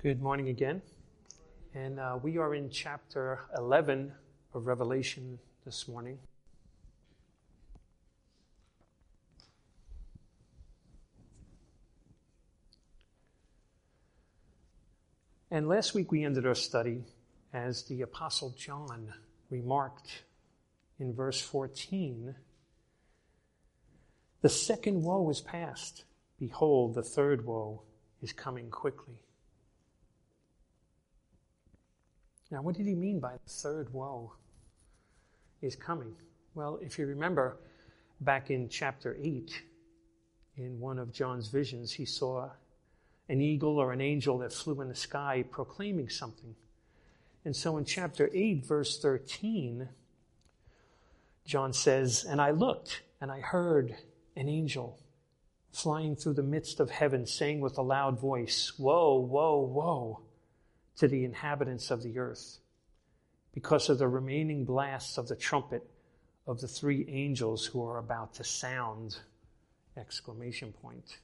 Good morning again. And we are in chapter 11 of Revelation this morning. And last week we ended our study as the Apostle John remarked in verse 14, "The second woe is past. Behold, the third woe is coming quickly." Now, what did he mean by the third woe is coming? Well, if you remember back in chapter 8, in one of John's visions, he saw an eagle or an angel that flew in the sky proclaiming something. And so in chapter 8, verse 13, John says, "And I looked, and I heard an angel flying through the midst of heaven, saying with a loud voice, 'Woe, woe, woe to the inhabitants of the earth, because of the remaining blasts of the trumpet of the three angels who are about to sound!' Exclamation point.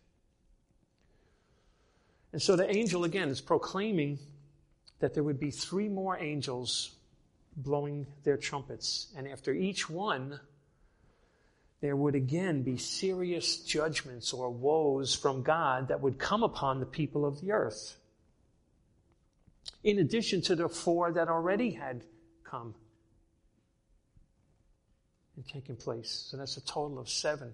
And so the angel again is proclaiming that there would be three more angels blowing their trumpets. And after each one, there would again be serious judgments or woes from God that would come upon the people of the earth, in addition to the four that already had come and taken place. So that's a total of 7.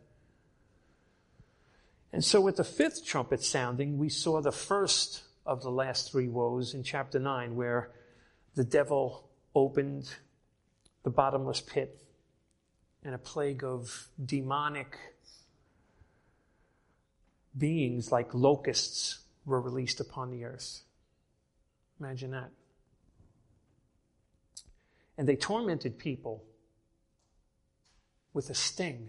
And so with the 5th trumpet sounding, we saw the first of the last 3 woes in chapter 9, where the devil opened the bottomless pit and a plague of demonic beings like locusts were released upon the earth. Imagine that. And they tormented people with a sting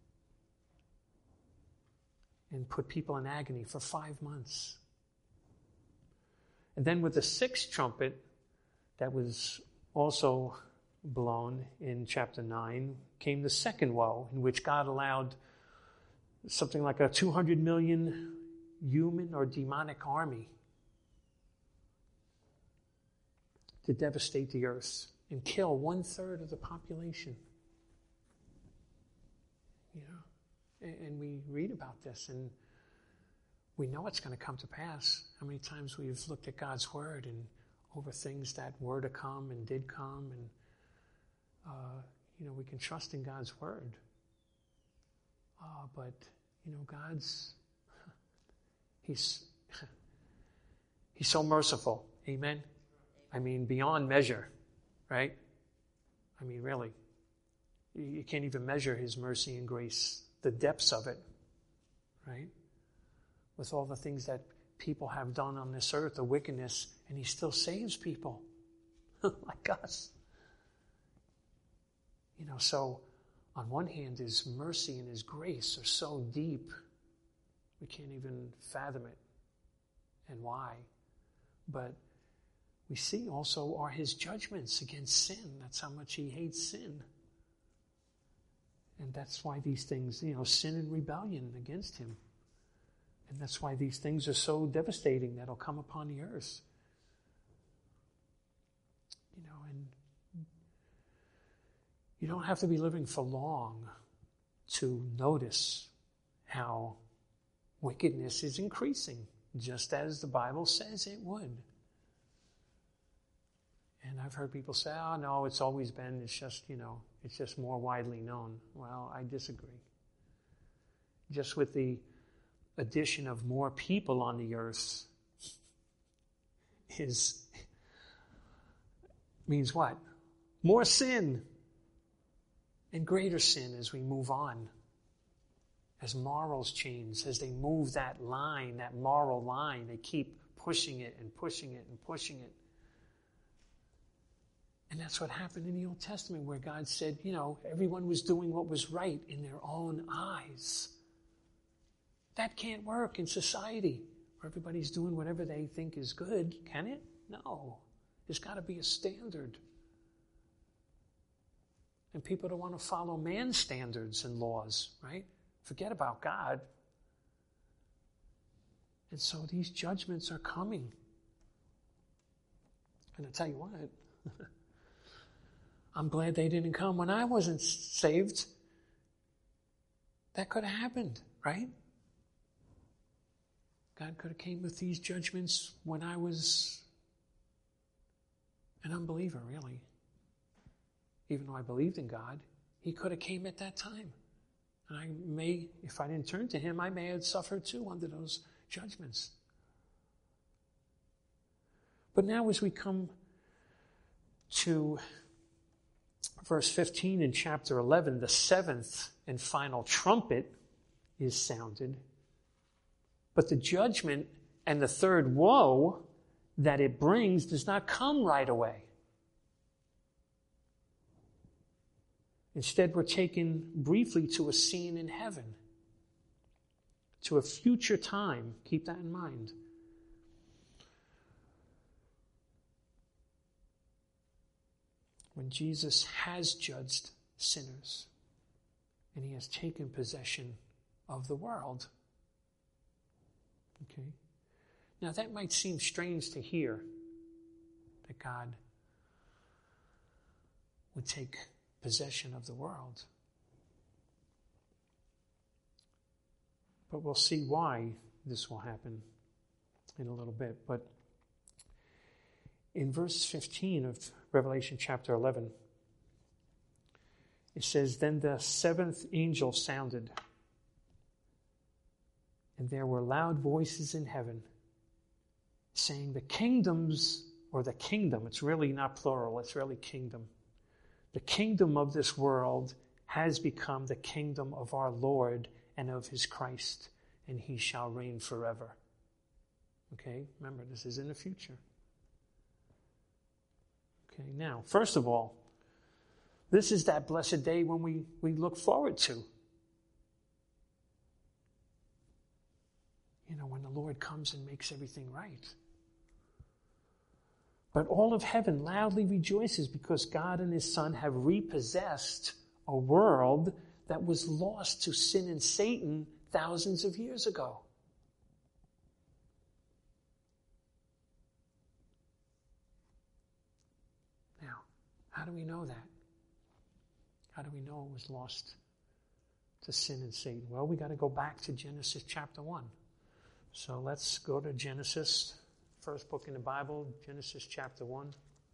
and put people in agony for 5 months. And then with the 6th trumpet that was also blown in chapter 9 came the second woe, in which God allowed something like a 200 million human or demonic army to devastate the earth and kill 1/3 of the population. And we read about this and we know it's going to come to pass. How many times we've looked at God's word and over things that were to come and did come, and we can trust in God's word. But He's so merciful. Amen. I mean, beyond measure, right? I mean, really. You can't even measure His mercy and grace, the depths of it, right? With all the things that people have done on this earth, the wickedness, and He still saves people like us. So on one hand, His mercy and His grace are so deep, we can't even fathom it and why. But we see also are His judgments against sin. That's how much He hates sin. And that's why these things, sin and rebellion against Him. And that's why these things are so devastating that'll come upon the earth. And you don't have to be living for long to notice how wickedness is increasing, just as the Bible says it would. And I've heard people say, "Oh, no, it's always been, it's just more widely known." Well, I disagree. Just with the addition of more people on the earth means what? More sin and greater sin as we move on. As morals change, as they move that line, that moral line, they keep pushing it and pushing it and pushing it. And that's what happened in the Old Testament, where God said, everyone was doing what was right in their own eyes. That can't work in society where everybody's doing whatever they think is good, can it? No. There's got to be a standard. And people don't want to follow man's standards and laws, right? Forget about God. And so these judgments are coming. And I tell you what, I'm glad they didn't come when I wasn't saved. That could have happened, right? God could have came with these judgments when I was an unbeliever, really. Even though I believed in God, he could have came at that time. And I may, if I didn't turn to him, I may have suffered too under those judgments. But now as we come to verse 15 in chapter 11, the seventh and final trumpet is sounded. But the judgment and the third woe that it brings does not come right away. Instead, we're taken briefly to a scene in heaven, to a future time. Keep that in mind. When Jesus has judged sinners and he has taken possession of the world. Okay? Now that might seem strange to hear, that God would take possession of the world. But we'll see why this will happen in a little bit. But in verse 15 of Revelation chapter 11, it says, "Then the seventh angel sounded, and there were loud voices in heaven, saying, the kingdoms," or the kingdom, it's really not plural, it's really kingdom. "The kingdom of this world has become the kingdom of our Lord and of his Christ, and he shall reign forever." Okay, remember, this is in the future. Okay, now, first of all, this is that blessed day when we look forward to. You know, when the Lord comes and makes everything right. But all of heaven loudly rejoices because God and his Son have repossessed a world that was lost to sin and Satan thousands of years ago. Now, how do we know that? How do we know it was lost to sin and Satan? Well, we got to go back to Genesis chapter 1. So let's go to Genesis, first book in the Bible, Genesis chapter 1.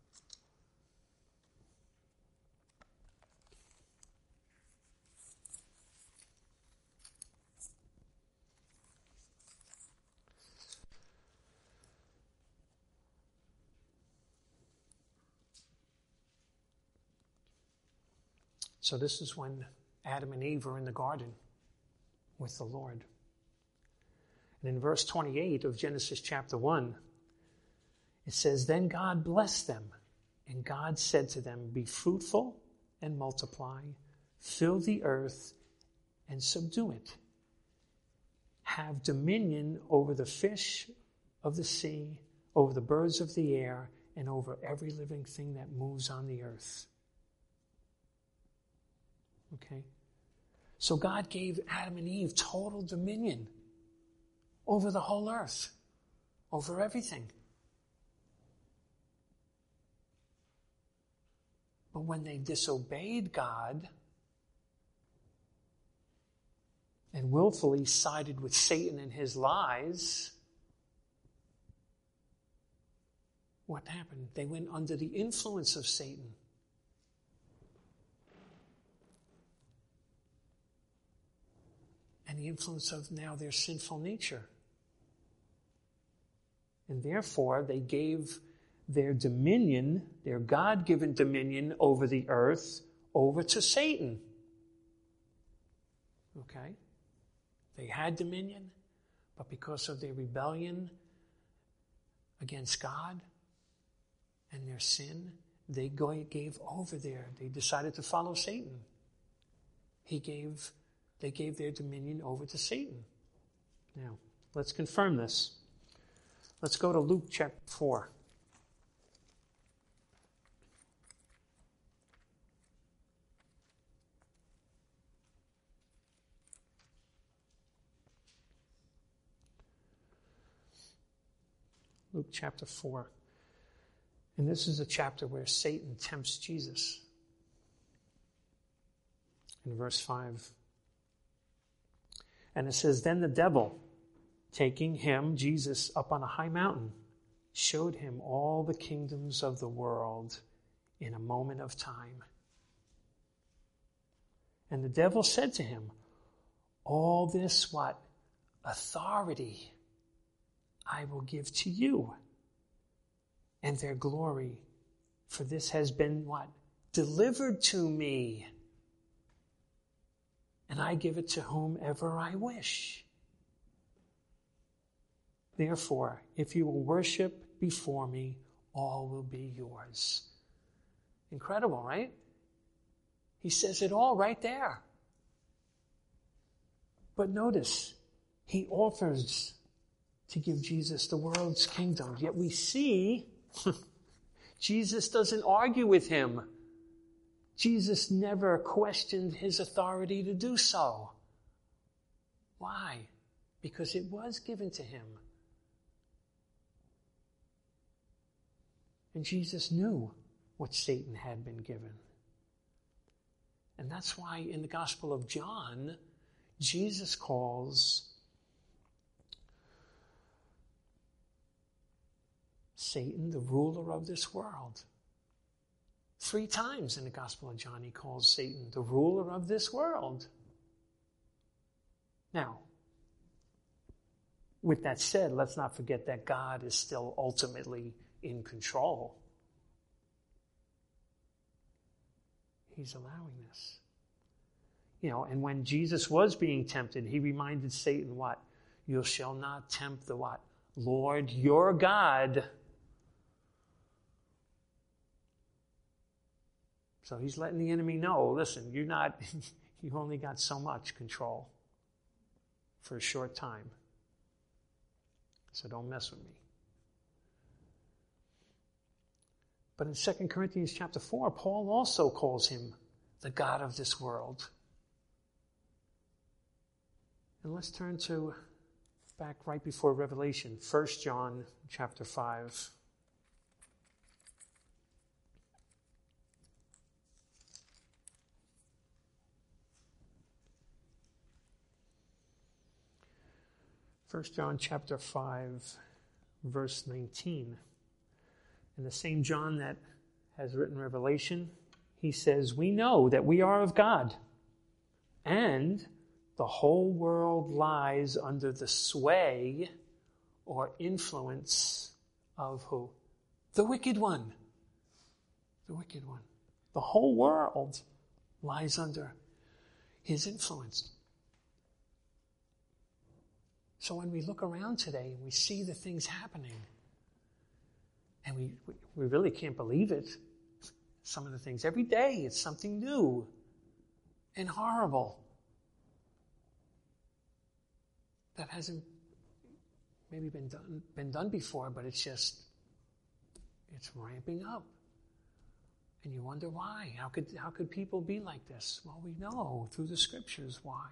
So this is when Adam and Eve are in the garden with the Lord. And in verse 28 of Genesis chapter 1, it says, "Then God blessed them, and God said to them, be fruitful and multiply, fill the earth and subdue it. Have dominion over the fish of the sea, over the birds of the air, and over every living thing that moves on the earth." Okay? So God gave Adam and Eve total dominion over the whole earth, over everything. But when they disobeyed God and willfully sided with Satan and his lies, what happened? They went under the influence of Satan. And the influence of now their sinful nature. And therefore, they gave their dominion, their God-given dominion over the earth, over to Satan. Okay? They had dominion, but because of their rebellion against God and their sin, they gave over they decided to follow Satan. They gave their dominion over to Satan. Now, let's confirm this. Let's go to Luke chapter 4. Luke chapter 4. And this is a chapter where Satan tempts Jesus. In verse 5. And it says, Then the devil, taking him, Jesus, up on a high mountain, showed him all the kingdoms of the world in a moment of time. And the devil said to him, All this, what? Authority I will give to you, and their glory, for this has been what? Delivered to me. And I give it to whomever I wish. Therefore, if you will worship before me, all will be yours. Incredible, right? He says it all right there. But notice, he offers to give Jesus the world's kingdom. Yet we see Jesus doesn't argue with him. Jesus never questioned his authority to do so. Why? Because it was given to him. And Jesus knew what Satan had been given. And that's why in the Gospel of John, Jesus calls Satan the ruler of this world. 3 times in the Gospel of John, he calls Satan the ruler of this world. Now, with that said, let's not forget that God is still ultimately in control. He's allowing this. And when Jesus was being tempted, he reminded Satan what? You shall not tempt the what? Lord your God. So he's letting the enemy know, listen, you only got so much control for a short time. So don't mess with me. But in 2 Corinthians chapter 4, Paul also calls him the God of this world. And let's turn to back right before Revelation, 1 John chapter 5. First John chapter 5, verse 19. And the same John that has written Revelation, he says, We know that we are of God, and the whole world lies under the sway or influence of who? The wicked one. The wicked one. The whole world lies under his influence. So when we look around today and we see the things happening, and we really can't believe it, some of the things. Every day it's something new and horrible that hasn't maybe been done before, but it's ramping up. And you wonder why. How could people be like this? Well, we know through the scriptures why.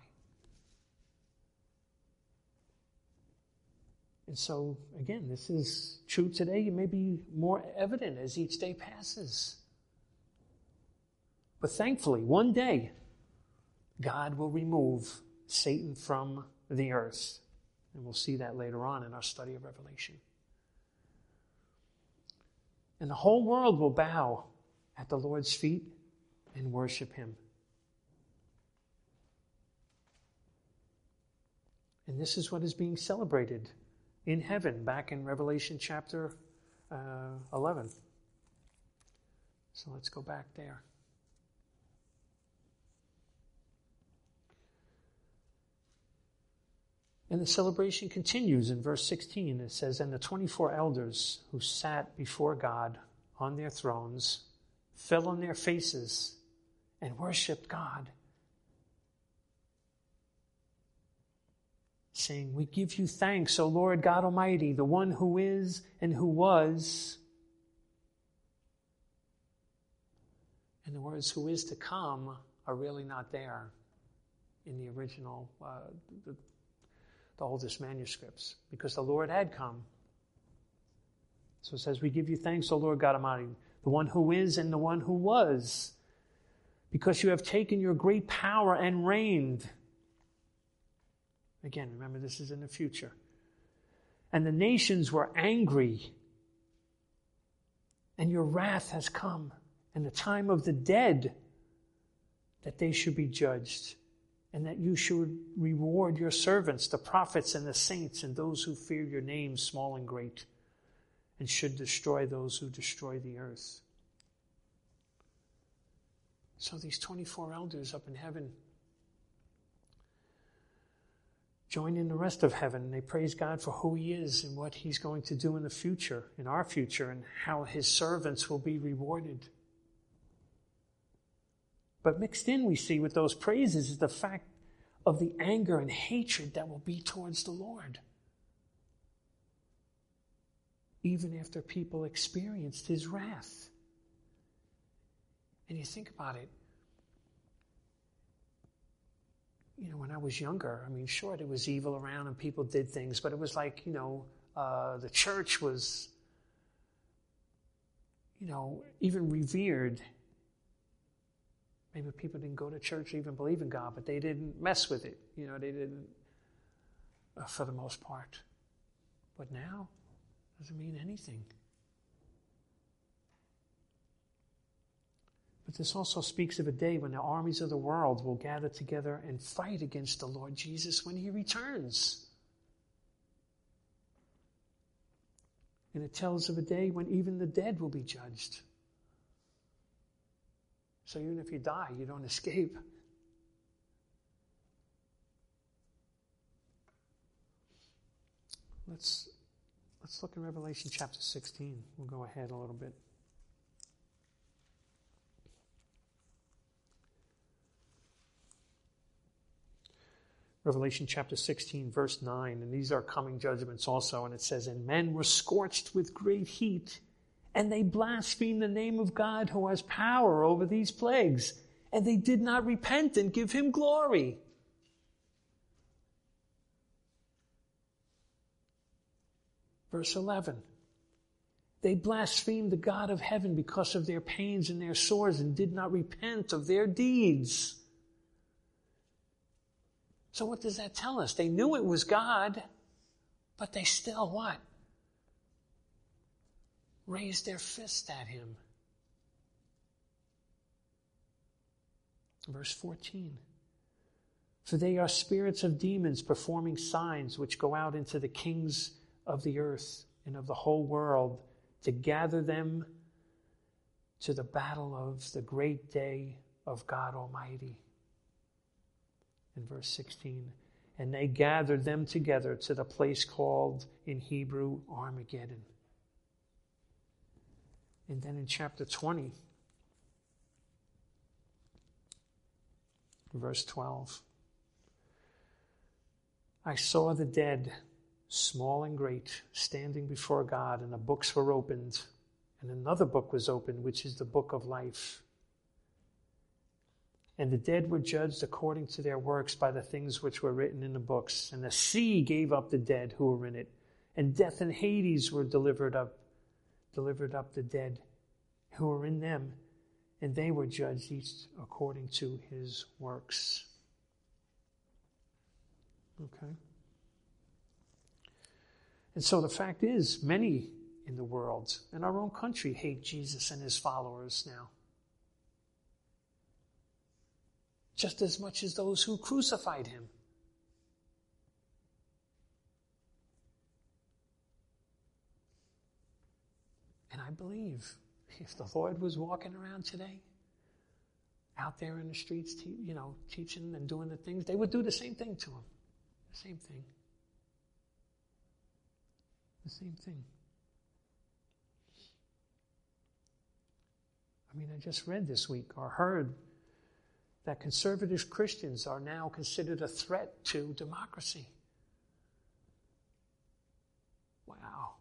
And so, again, this is true today. It may be more evident as each day passes. But thankfully, one day, God will remove Satan from the earth. And we'll see that later on in our study of Revelation. And the whole world will bow at the Lord's feet and worship him. And this is what is being celebrated in heaven, back in Revelation chapter 11. So let's go back there. And the celebration continues in verse 16. It says, And the 24 elders who sat before God on their thrones fell on their faces and worshipped God, saying, We give you thanks, O Lord God Almighty, the one who is and who was. And the words who is to come are really not there in the original, the oldest manuscripts, because the Lord had come. So it says, we give you thanks, O Lord God Almighty, the one who is and the one who was, because you have taken your great power and reigned. Again, remember, this is in the future. And the nations were angry, and your wrath has come, and the time of the dead, that they should be judged, and that you should reward your servants, the prophets and the saints, and those who fear your name, small and great, and should destroy those who destroy the earth. So these 24 elders up in heaven join in the rest of heaven, and they praise God for who He is and what He's going to do in the future, in our future, and how His servants will be rewarded. But mixed in, we see with those praises is the fact of the anger and hatred that will be towards the Lord. Even after people experienced His wrath. And you think about it. You know, when I was younger, I mean, sure, there was evil around and people did things, but it was like, the church was, even revered. Maybe people didn't go to church or even believe in God, but they didn't mess with it. They didn't, for the most part. But now, it doesn't mean anything. But this also speaks of a day when the armies of the world will gather together and fight against the Lord Jesus when He returns. And it tells of a day when even the dead will be judged. So even if you die, you don't escape. Let's look in Revelation chapter 16. We'll go ahead a little bit. Revelation chapter 16, verse 9, and these are coming judgments also, and it says, and men were scorched with great heat, and they blasphemed the name of God who has power over these plagues, and they did not repent and give Him glory. Verse 11, they blasphemed the God of heaven because of their pains and their sores and did not repent of their deeds. So what does that tell us? They knew it was God, but they still what? Raised their fist at Him. Verse 14. For they are spirits of demons performing signs which go out into the kings of the earth and of the whole world to gather them to the battle of the great day of God Almighty. In verse 16, and they gathered them together to the place called in Hebrew Armageddon. And then in chapter 20, verse 12, I saw the dead, small and great, standing before God, and the books were opened, and another book was opened, which is the book of life. And the dead were judged according to their works by the things which were written in the books. And the sea gave up the dead who were in it, and death and Hades were delivered up the dead who were in them, and they were judged each according to his works. Okay. And so the fact is, many in the world, in our own country, hate Jesus and His followers now. Just as much as those who crucified Him. And I believe if the Lord was walking around today, out there in the streets, teaching and doing the things, they would do the same thing to Him. The same thing. The same thing. I just read this week or heard that conservative Christians are now considered a threat to democracy. Wow.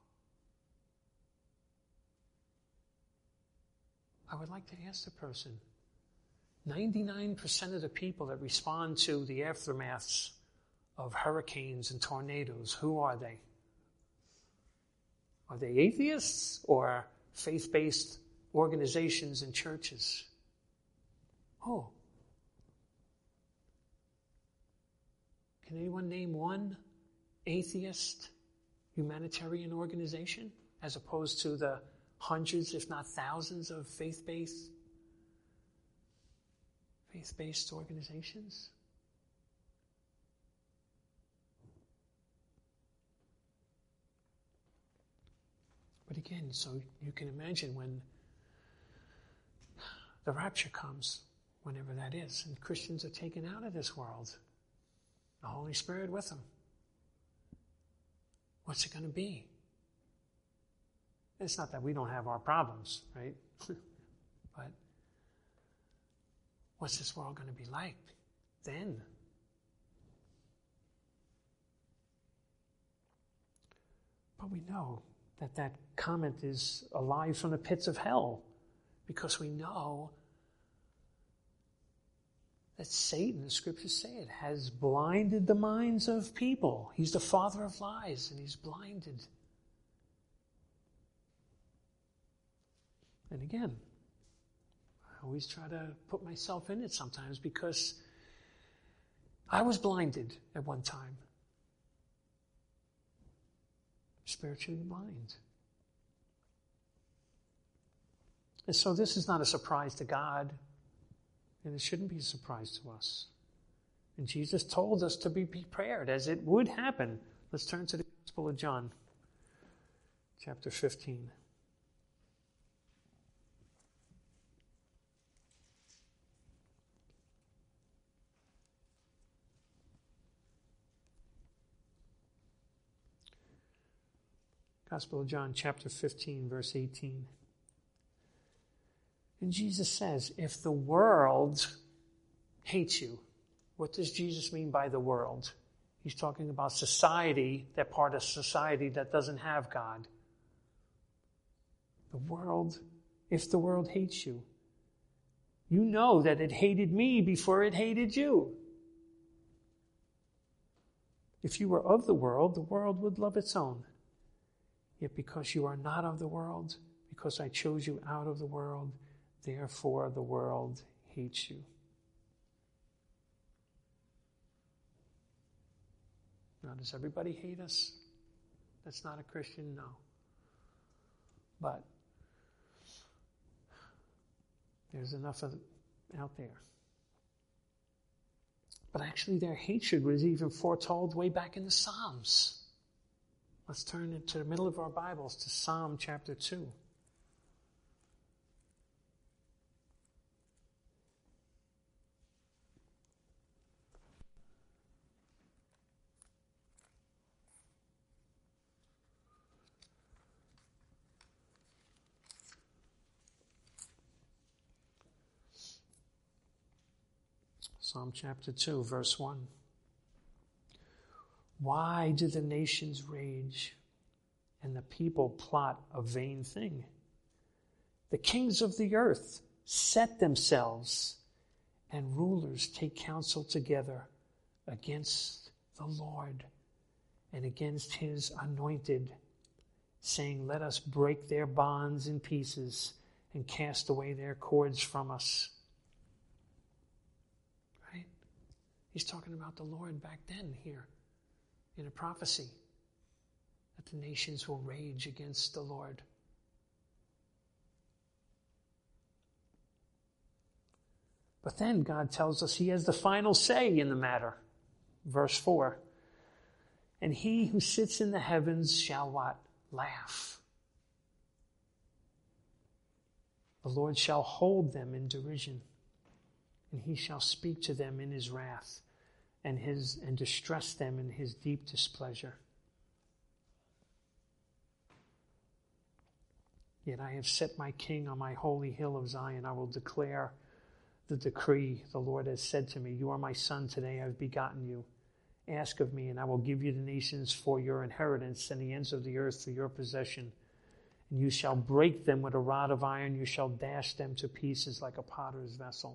I would like to ask the person, 99% of the people that respond to the aftermaths of hurricanes and tornadoes, who are they? Are they atheists or faith-based organizations and churches? Oh. Can anyone name one atheist humanitarian organization as opposed to the hundreds, if not thousands, of faith-based organizations? But again, so you can imagine when the rapture comes, whenever that is, and Christians are taken out of this world, the Holy Spirit with them. What's it going to be? It's not that we don't have our problems, right? But what's this world going to be like then? But we know that comment is alive from the pits of hell, because we know that Satan, the scriptures say it, has blinded the minds of people. He's the father of lies, and he's blinded. And again, I always try to put myself in it sometimes, because I was blinded at one time. Spiritually blind. And so this is not a surprise to God, and it shouldn't be a surprise to us. And Jesus told us to be prepared as it would happen. Let's turn to the Gospel of John, chapter 15. Gospel of John, chapter 15, verse 18. And Jesus says, if the world hates you, what does Jesus mean by the world? He's talking about society, that part of society that doesn't have God. The world, if the world hates you, you know that it hated me before it hated you. If you were of the world would love its own. Yet because you are not of the world, because I chose you out of the world, therefore the world hates you. Now, does everybody hate us? That's not a Christian? No. But there's enough of it out there. But actually their hatred was even foretold way back in the Psalms. Let's turn into the middle of our Bibles to Psalm chapter 2. Psalm chapter 2, verse 1. Why do the nations rage and the people plot a vain thing? The kings of the earth set themselves, and rulers take counsel together against the Lord and against his anointed, saying, let us break their bonds in pieces and cast away their cords from us. Right? He's talking about the Lord back then here. In a prophecy that the nations will rage against the Lord. But then God tells us he has the final say in the matter. Verse 4. And he who sits in the heavens shall what? Laugh. The Lord shall hold them in derision, and he shall speak to them in his wrath. And distress them in his deep displeasure. Yet I have set my king on my holy hill of Zion. I will declare the decree. The Lord has said to me, you are my son, today I have begotten you. Ask of me, and I will give you the nations for your inheritance and the ends of the earth for your possession. And you shall break them with a rod of iron. You shall dash them to pieces like a potter's vessel.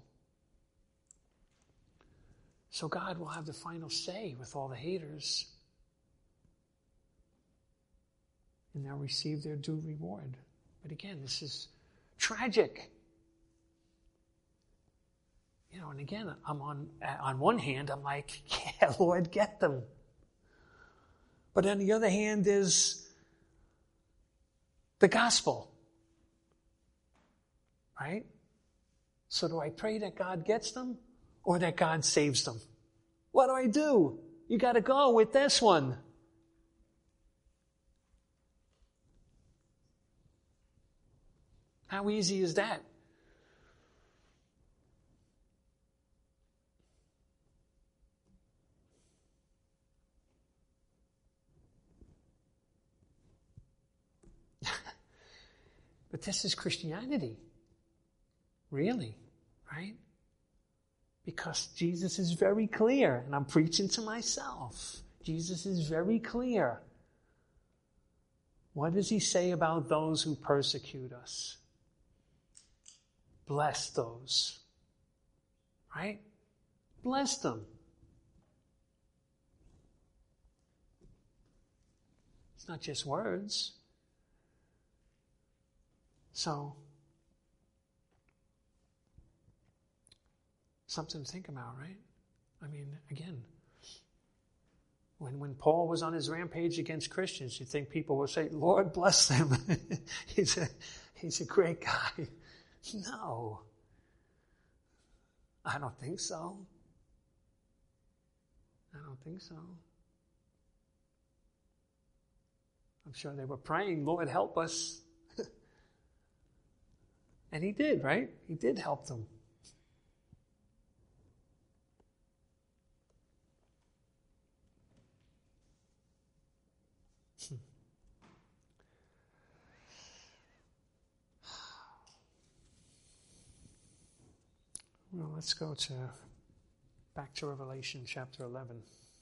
So God will have the final say with all the haters. and they'll receive their due reward. But again, this is tragic. And again, I'm on one hand, I'm like, yeah, Lord, get them. But on the other hand, there's the gospel. Right? So do I pray that God gets them or that God saves them? What do? You got to go with this one. How easy is that? But this is Christianity. Really, right? Because Jesus is very clear, and I'm preaching to myself. Jesus is very clear. What does he say about those who persecute us? Bless those. Right? Bless them. It's not just words. So, something to think about, right? I mean, again, when Paul was on his rampage against Christians, you'd think people would say, Lord, bless them. He's a great guy. No. I don't think so. I'm sure they were praying, Lord, help us. And he did, right? He did help them. Well, let's go back to Revelation chapter 11.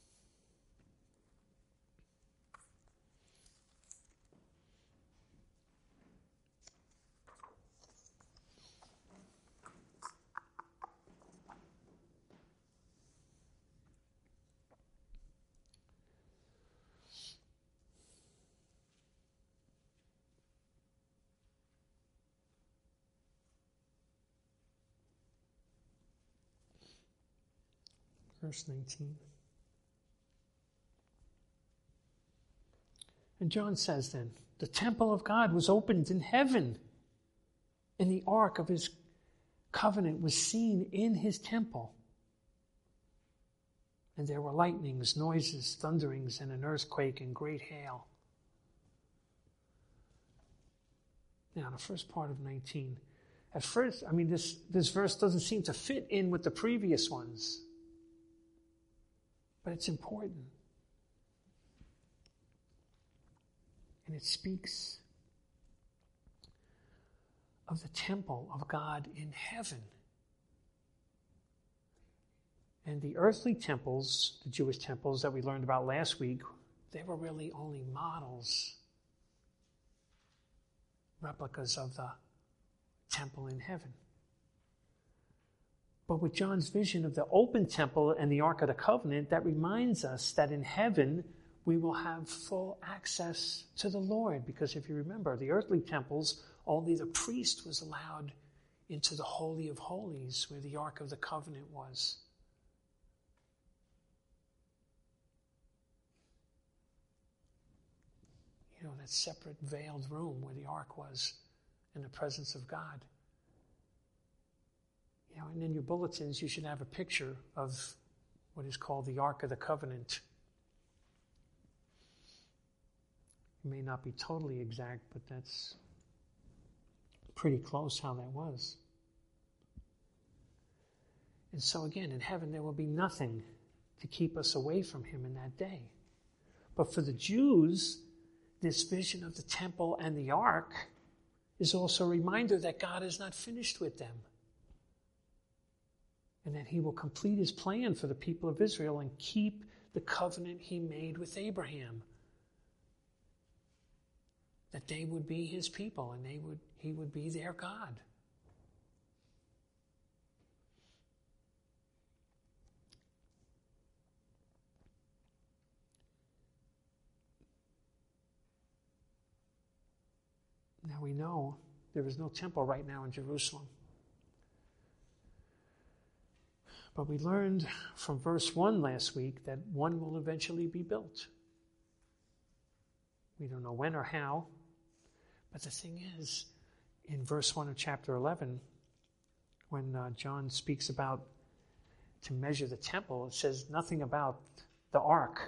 Verse 19. And John says then, the temple of God was opened in heaven, and the ark of his covenant was seen in his temple. And there were lightnings, noises, thunderings, and an earthquake and great hail. Now, the first part of 19. At first, this verse doesn't seem to fit in with the previous ones. But it's important. And it speaks of the temple of God in heaven. And the earthly temples, the Jewish temples that we learned about last week, they were really only models, replicas of the temple in heaven. But with John's vision of the open temple and the Ark of the Covenant, that reminds us that in heaven we will have full access to the Lord. Because if you remember, the earthly temples, only the priest was allowed into the Holy of Holies where the Ark of the Covenant was. That separate veiled room where the Ark was in the presence of God. And in your bulletins, you should have a picture of what is called the Ark of the Covenant. It may not be totally exact, but that's pretty close how that was. And so again, in heaven, there will be nothing to keep us away from him in that day. But for the Jews, this vision of the temple and the ark is also a reminder that God is not finished with them. And that he will complete his plan for the people of Israel and keep the covenant he made with Abraham. That they would be his people and he would be their God. Now we know there is no temple right now in Jerusalem. But we learned from verse 1 last week that one will eventually be built. We don't know when or how. But the thing is, in verse 1 of chapter 11, when John speaks about to measure the temple, it says nothing about the ark.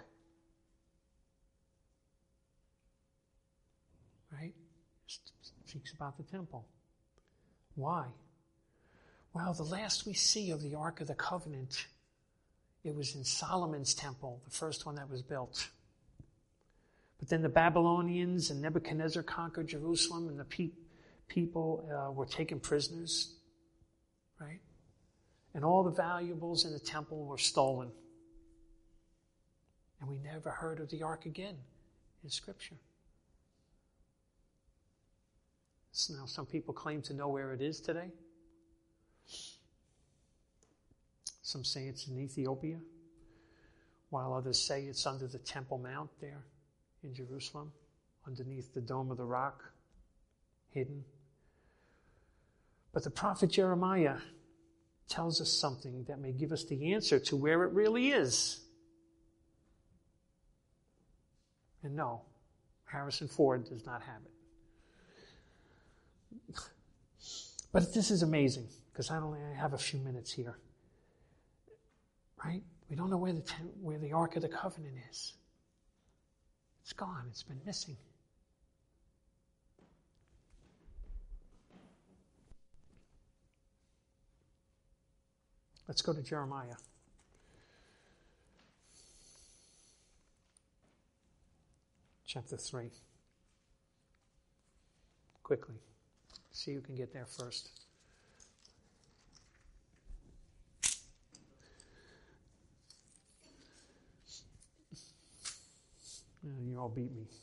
Right? It speaks about the temple. Why? Well, the last we see of the Ark of the Covenant, it was in Solomon's temple, the first one that was built. But then the Babylonians and Nebuchadnezzar conquered Jerusalem, and the people were taken prisoners, right? And all the valuables in the temple were stolen. And we never heard of the Ark again in Scripture. So now some people claim to know where it is today. Some say it's in Ethiopia, while others say it's under the Temple Mount there in Jerusalem, underneath the Dome of the Rock, hidden. But the prophet Jeremiah tells us something that may give us the answer to where it really is. And no, Harrison Ford does not have it. But this is amazing, because I have a few minutes here. Right? We don't know where the Ark of the Covenant is. It's gone. It's been missing. Let's go to Jeremiah. Chapter 3. Quickly. See who can get there first. You all beat me.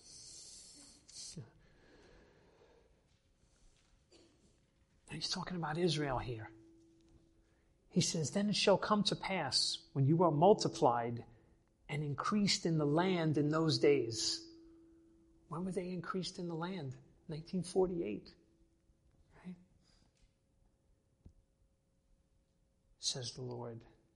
He's talking about Israel here. He says, "Then it shall come to pass, when you are multiplied and increased in the land in those days." When were they increased in the land? 1948. Right? Says the Lord.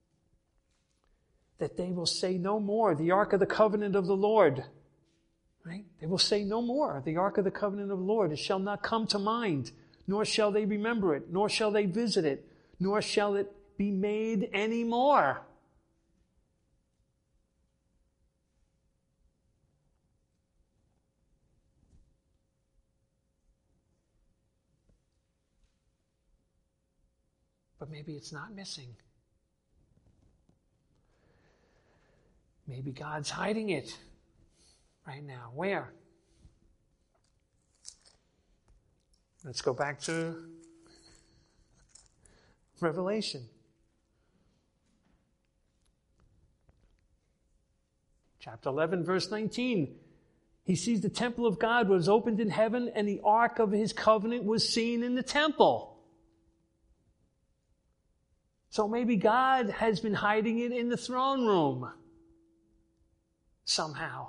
That they will say no more, the Ark of the Covenant of the Lord. Right? They will say no more, the Ark of the Covenant of the Lord. It shall not come to mind, nor shall they remember it, nor shall they visit it, nor shall it be made any more. But maybe it's not missing. Maybe God's hiding it right now. Where? Let's go back to Revelation. Chapter 11, verse 19. He sees the temple of God was opened in heaven, and the ark of his covenant was seen in the temple. So maybe God has been hiding it in the throne room somehow.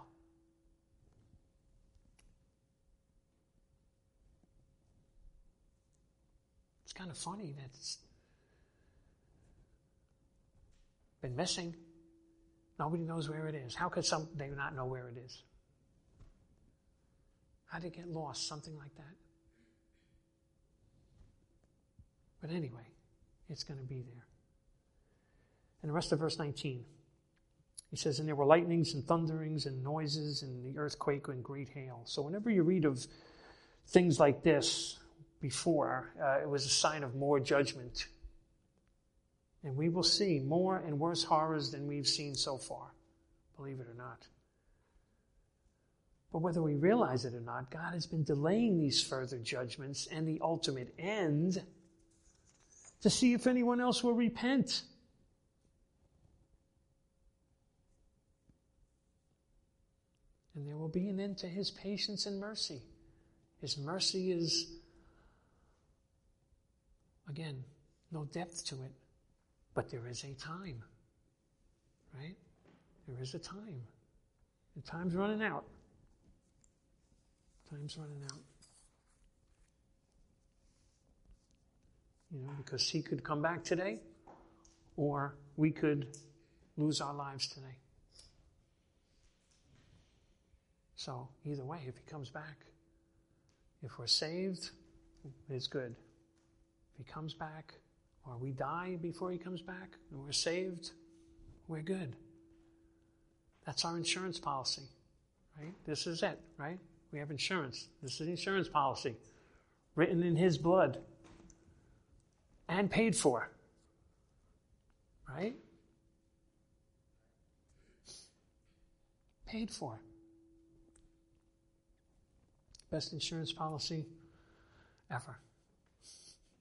It's kind of funny that it's been missing. Nobody knows where it is. How could they not know where it is? How did it get lost? Something like that. But anyway, it's going to be there. And the rest of verse 19. He says, "And there were lightnings and thunderings and noises and the earthquake and great hail." So whenever you read of things like this before, it was a sign of more judgment. And we will see more and worse horrors than we've seen so far, believe it or not. But whether we realize it or not, God has been delaying these further judgments and the ultimate end to see if anyone else will repent. And there will be an end to his patience and mercy. His mercy is, again, no depth to it. But there is a time. Right? There is a time. And time's running out. Time's running out. because he could come back today, or we could lose our lives today. So either way, if he comes back, if we're saved, it's good. If he comes back, or we die before he comes back, and we're saved, we're good. That's our insurance policy, right? This is it, right? We have insurance. This is the insurance policy, written in his blood and paid for, right? Paid for. Best insurance policy ever.